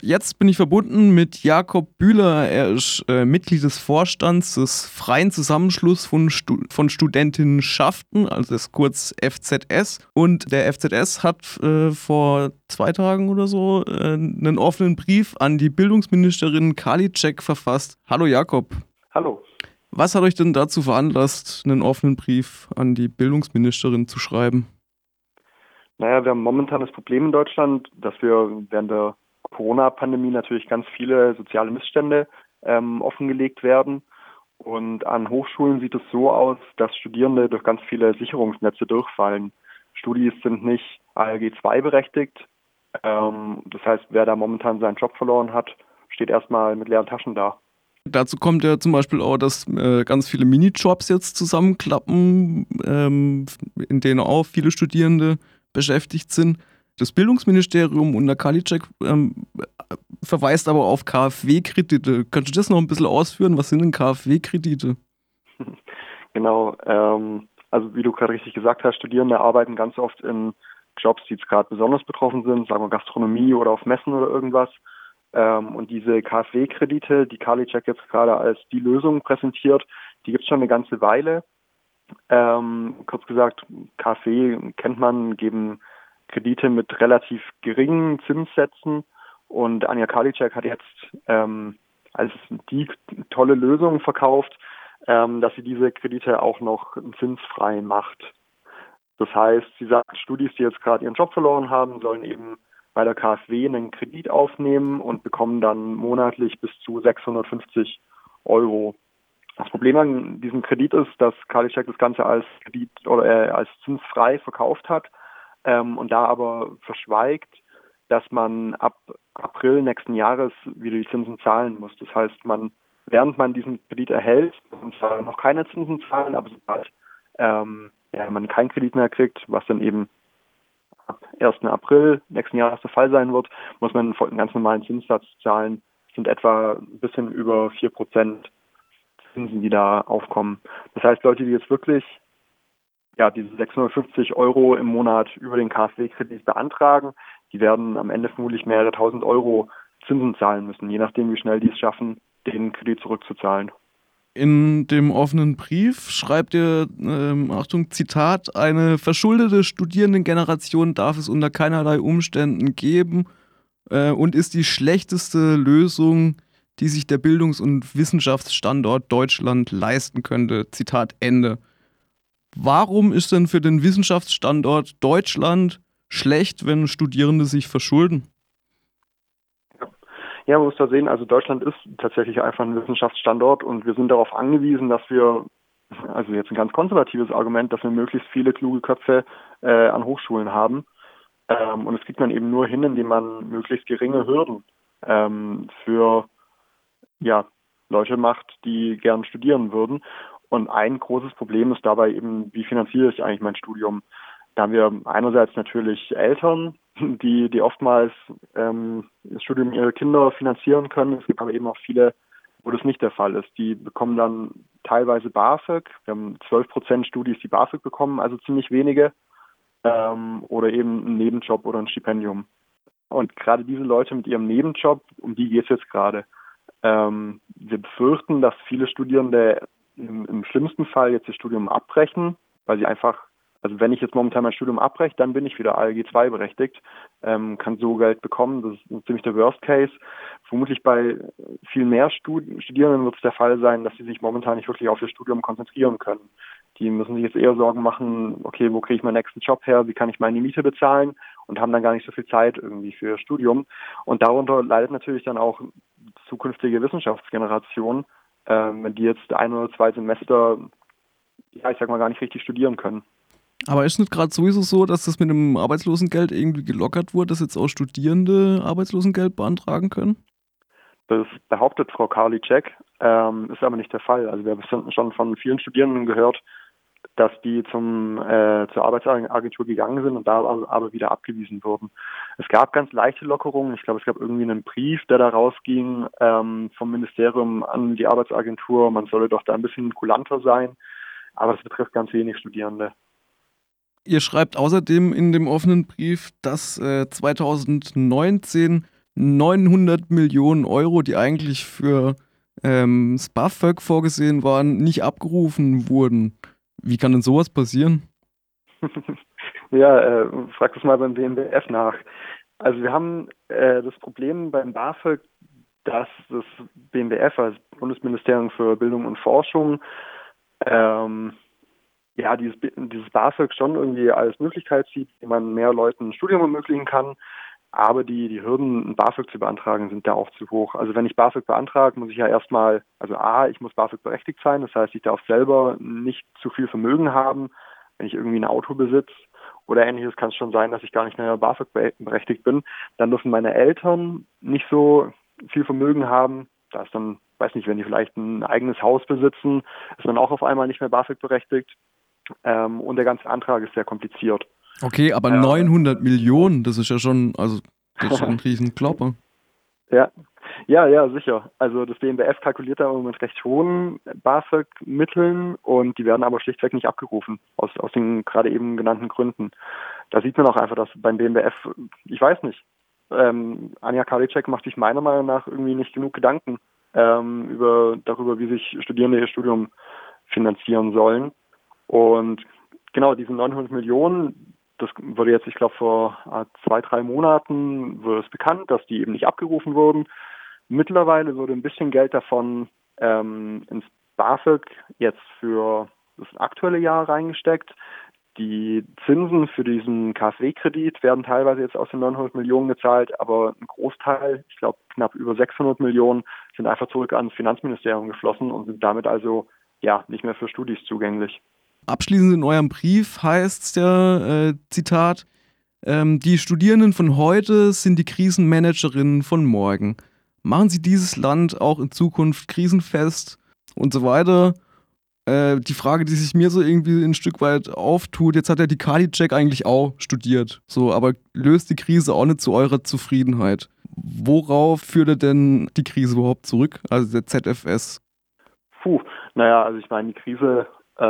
Jetzt bin ich verbunden mit Jakob Bühler. Er ist Mitglied des Vorstands des Freien Zusammenschlusses von Studentinnenschaften, also das kurz FZS. Und der FZS hat vor 2 Tagen oder so einen offenen Brief an die Bildungsministerin Karliczek verfasst. Hallo Jakob. Hallo. Was hat euch denn dazu veranlasst, einen offenen Brief an die Bildungsministerin zu schreiben? Naja, wir haben momentan das Problem in Deutschland, dass wir während der Corona-Pandemie natürlich ganz viele soziale Missstände offengelegt werden. Und an Hochschulen sieht es so aus, dass Studierende durch ganz viele Sicherungsnetze durchfallen. Studis sind nicht ALG 2 berechtigt. Das heißt, wer da momentan seinen Job verloren hat, steht erstmal mit leeren Taschen da. Dazu kommt ja zum Beispiel auch, dass ganz viele Minijobs jetzt zusammenklappen, in denen auch viele Studierende beschäftigt sind. Das Bildungsministerium unter Karliczek verweist aber auf KfW-Kredite. Könntest du das noch ein bisschen ausführen? Was sind denn KfW-Kredite? Genau, also wie du gerade richtig gesagt hast, Studierende arbeiten ganz oft in Jobs, die jetzt gerade besonders betroffen sind, sagen wir Gastronomie oder auf Messen oder irgendwas. Und diese KfW-Kredite, die Karliczek jetzt gerade als die Lösung präsentiert, die gibt es schon eine ganze Weile. Kurz gesagt, KfW kennt man, geben Kredite mit relativ geringen Zinssätzen. Und Anja Karliczek hat jetzt als die tolle Lösung verkauft, dass sie diese Kredite auch noch zinsfrei macht. Das heißt, sie sagt, Studis, die jetzt gerade ihren Job verloren haben, sollen eben bei der KfW einen Kredit aufnehmen und bekommen dann monatlich bis zu 650 Euro. Das Problem an diesem Kredit ist, dass Karliczek das Ganze als Kredit oder als zinsfrei verkauft hat und da aber verschweigt, dass man ab April nächsten Jahres wieder die Zinsen zahlen muss. Das heißt, während man diesen Kredit erhält, muss man noch keine Zinsen zahlen, aber sobald man keinen Kredit mehr kriegt, was dann eben ab 1. April nächsten Jahres der Fall sein wird, muss man einen ganz normalen Zinssatz zahlen. Das sind etwa ein bisschen über 4% Zinsen, die da aufkommen. Das heißt, Leute, die jetzt wirklich diese 650 Euro im Monat über den KfW-Kredit beantragen, die werden am Ende vermutlich mehrere tausend Euro Zinsen zahlen müssen, je nachdem, wie schnell die es schaffen, den Kredit zurückzuzahlen. In dem offenen Brief schreibt ihr, Achtung, Zitat, eine verschuldete Studierendengeneration darf es unter keinerlei Umständen geben und ist die schlechteste Lösung, die sich der Bildungs- und Wissenschaftsstandort Deutschland leisten könnte. Zitat Ende. Warum ist denn für den Wissenschaftsstandort Deutschland schlecht, wenn Studierende sich verschulden? Ja, man muss da sehen, also Deutschland ist tatsächlich einfach ein Wissenschaftsstandort und wir sind darauf angewiesen, dass wir, also jetzt ein ganz konservatives Argument, dass wir möglichst viele kluge Köpfe an Hochschulen haben. Und das kriegt man eben nur hin, indem man möglichst geringe Hürden für Leute macht, die gern studieren würden. Und ein großes Problem ist dabei eben, wie finanziere ich eigentlich mein Studium? Da haben wir einerseits natürlich Eltern, die oftmals das Studium ihrer Kinder finanzieren können. Es gibt aber eben auch viele, wo das nicht der Fall ist. Die bekommen dann teilweise BAföG. Wir haben 12% Studis, die BAföG bekommen, also ziemlich wenige. Oder eben einen Nebenjob oder ein Stipendium. Und gerade diese Leute mit ihrem Nebenjob, um die geht es jetzt gerade. Wir befürchten, dass viele Studierende im schlimmsten Fall jetzt das Studium abbrechen, weil sie einfach, also wenn ich jetzt momentan mein Studium abbreche, dann bin ich wieder ALG 2 berechtigt, kann so Geld bekommen. Das ist ziemlich der Worst Case. Vermutlich bei viel mehr Studierenden wird es der Fall sein, dass sie sich momentan nicht wirklich auf ihr Studium konzentrieren können. Die müssen sich jetzt eher Sorgen machen, okay, wo kriege ich meinen nächsten Job her, wie kann ich meine Miete bezahlen und haben dann gar nicht so viel Zeit irgendwie für ihr Studium. Und darunter leidet natürlich dann auch zukünftige Wissenschaftsgeneration, wenn die jetzt 1 oder 2 Semester, gar nicht richtig studieren können. Aber ist nicht gerade sowieso so, dass das mit dem Arbeitslosengeld irgendwie gelockert wurde, dass jetzt auch Studierende Arbeitslosengeld beantragen können? Das behauptet Frau Karliczek, ist aber nicht der Fall. Also wir haben schon von vielen Studierenden gehört, dass die zur Arbeitsagentur gegangen sind und da aber wieder abgewiesen wurden. Es gab ganz leichte Lockerungen. Ich glaube, es gab irgendwie einen Brief, der da rausging vom Ministerium an die Arbeitsagentur. Man solle doch da ein bisschen kulanter sein. Aber das betrifft ganz wenig Studierende. Ihr schreibt außerdem in dem offenen Brief, dass 2019 900 Millionen Euro, die eigentlich für das BAföG vorgesehen waren, nicht abgerufen wurden. Wie kann denn sowas passieren? Ja, frag das mal beim BMBF nach. Also wir haben das Problem beim BAföG, dass das BMBF, also Bundesministerium für Bildung und Forschung, ähm, ja, dieses BAföG schon irgendwie als Möglichkeit sieht, wie man mehr Leuten ein Studium ermöglichen kann. Aber die Hürden, ein BAföG zu beantragen, sind da auch zu hoch. Also wenn ich BAföG beantrage, muss ich ja erstmal, also A, ich muss BAföG berechtigt sein. Das heißt, ich darf selber nicht zu viel Vermögen haben, wenn ich irgendwie ein Auto besitze oder ähnliches, kann es schon sein, dass ich gar nicht mehr BAföG berechtigt bin. Dann dürfen meine Eltern nicht so viel Vermögen haben. Da ist dann, weiß nicht, wenn die vielleicht ein eigenes Haus besitzen, ist man auch auf einmal nicht mehr BAföG berechtigt. Und der ganze Antrag ist sehr kompliziert. Okay, aber 900 Millionen, das ist ja schon, also das ist ja ein Riesenklopper. Ja, ja, sicher. Also das BMBF kalkuliert da mit recht hohen BAföG-Mitteln und die werden aber schlichtweg nicht abgerufen, aus den gerade eben genannten Gründen. Da sieht man auch einfach, dass beim BMBF, ich weiß nicht, Anja Karliczek macht sich meiner Meinung nach irgendwie nicht genug Gedanken darüber, wie sich Studierende ihr Studium finanzieren sollen. Und genau, diese 900 Millionen, das wurde jetzt, ich glaube, vor 2, 3 Monaten wurde es bekannt, dass die eben nicht abgerufen wurden. Mittlerweile wurde ein bisschen Geld davon ins BAföG jetzt für das aktuelle Jahr reingesteckt. Die Zinsen für diesen KfW-Kredit werden teilweise jetzt aus den 900 Millionen gezahlt, aber ein Großteil, ich glaube knapp über 600 Millionen, sind einfach zurück ans Finanzministerium geflossen und sind damit also ja nicht mehr für Studis zugänglich. Abschließend in eurem Brief heißt es ja, Zitat, die Studierenden von heute sind die Krisenmanagerinnen von morgen. Machen Sie dieses Land auch in Zukunft krisenfest und so weiter. Die Frage, die sich mir so irgendwie ein Stück weit auftut, jetzt hat ja die Karliczek eigentlich auch studiert, so, aber löst die Krise auch nicht zu eurer Zufriedenheit. Worauf führt er denn die Krise überhaupt zurück, also der ZFS? Naja, also ich meine, die Krise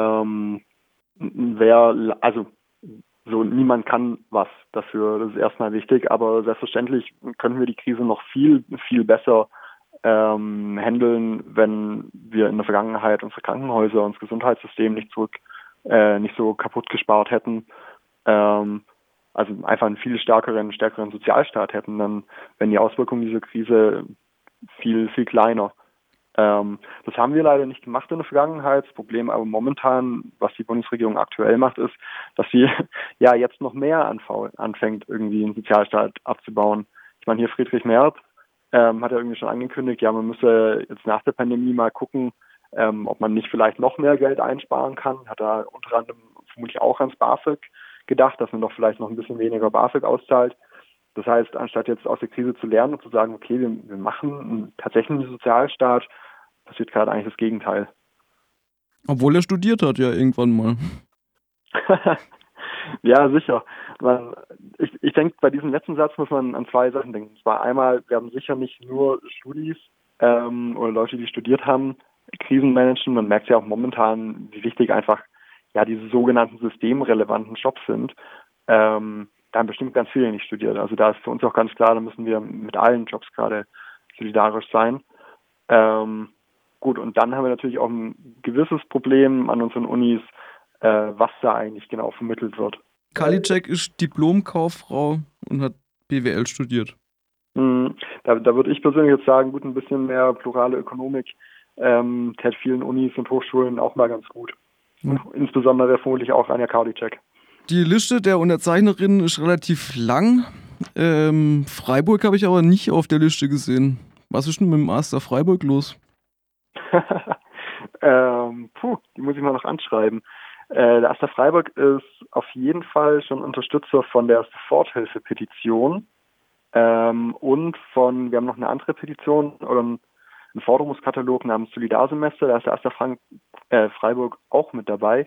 also so niemand kann was dafür, das ist erstmal wichtig, aber selbstverständlich können wir die Krise noch viel, viel besser handeln, wenn wir in der Vergangenheit unsere Krankenhäuser, unser Gesundheitssystem nicht so kaputt gespart hätten. Also einfach einen viel stärkeren Sozialstaat hätten, dann wären die Auswirkungen dieser Krise viel, viel kleiner. Das haben wir leider nicht gemacht in der Vergangenheit. Das Problem aber momentan, was die Bundesregierung aktuell macht, ist, dass sie ja jetzt noch mehr anfängt, irgendwie einen Sozialstaat abzubauen. Ich meine, hier Friedrich Merz hat ja irgendwie schon angekündigt, ja, man müsse jetzt nach der Pandemie mal gucken, ob man nicht vielleicht noch mehr Geld einsparen kann. Hat da unter anderem vermutlich auch ans BAföG gedacht, dass man doch vielleicht noch ein bisschen weniger BAföG auszahlt. Das heißt, anstatt jetzt aus der Krise zu lernen und zu sagen, okay, wir machen tatsächlich einen Sozialstaat, passiert gerade eigentlich das Gegenteil. Obwohl er studiert hat, ja, irgendwann mal. Ja, sicher. Ich denke, bei diesem letzten Satz muss man an 2 Sachen denken. Zwar einmal werden sicher nicht nur Studis oder Leute, die studiert haben, Krisen managen. Man merkt ja auch momentan, wie wichtig einfach ja diese sogenannten systemrelevanten Jobs sind. Da haben bestimmt ganz viele nicht studiert. Also da ist für uns auch ganz klar, da müssen wir mit allen Jobs gerade solidarisch sein. Gut, und dann haben wir natürlich auch ein gewisses Problem an unseren Unis, was da eigentlich genau vermittelt wird. Karliczek ist Diplomkauffrau und hat BWL studiert. Da würde ich persönlich jetzt sagen, gut, ein bisschen mehr plurale Ökonomik täte vielen Unis und Hochschulen auch mal ganz gut. Und insbesondere vermutlich auch Anja Karliczek. Die Liste der Unterzeichnerinnen ist relativ lang. Freiburg habe ich aber nicht auf der Liste gesehen. Was ist denn mit dem Master Freiburg los? Die muss ich mal noch anschreiben. Der Asta Freiburg ist auf jeden Fall schon Unterstützer von der Soforthilfe-Petition und wir haben noch eine andere Petition oder einen Forderungskatalog namens Solidarsemester. Da ist der Asta Freiburg auch mit dabei.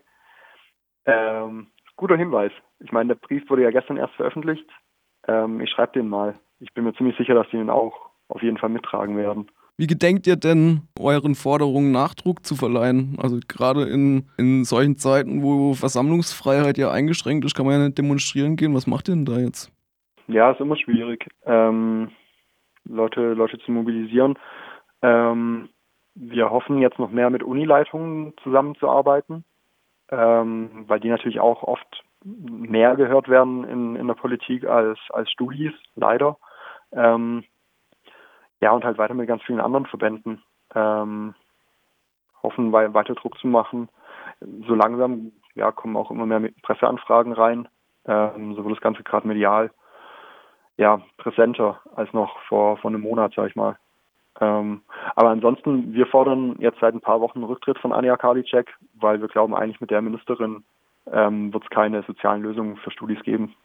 Guter Hinweis. Ich meine, der Brief wurde ja gestern erst veröffentlicht. Ich schreibe den mal. Ich bin mir ziemlich sicher, dass die ihn auch auf jeden Fall mittragen werden. Wie gedenkt ihr denn, euren Forderungen Nachdruck zu verleihen? Also gerade in solchen Zeiten, wo Versammlungsfreiheit ja eingeschränkt ist, kann man ja nicht demonstrieren gehen. Was macht ihr denn da jetzt? Ja, ist immer schwierig. Leute zu mobilisieren. Wir hoffen jetzt noch mehr mit Unileitungen zusammenzuarbeiten, weil die natürlich auch oft mehr gehört werden in der Politik als Studis, leider. Ja, und halt weiter mit ganz vielen anderen Verbänden. Hoffen, weiter Druck zu machen. So langsam kommen auch immer mehr Presseanfragen rein. So wird das Ganze gerade medial präsenter als noch vor einem Monat, sag ich mal. Aber ansonsten, wir fordern jetzt seit ein paar Wochen einen Rücktritt von Anja Karliczek, weil wir glauben, eigentlich mit der Ministerin wird es keine sozialen Lösungen für Studis geben.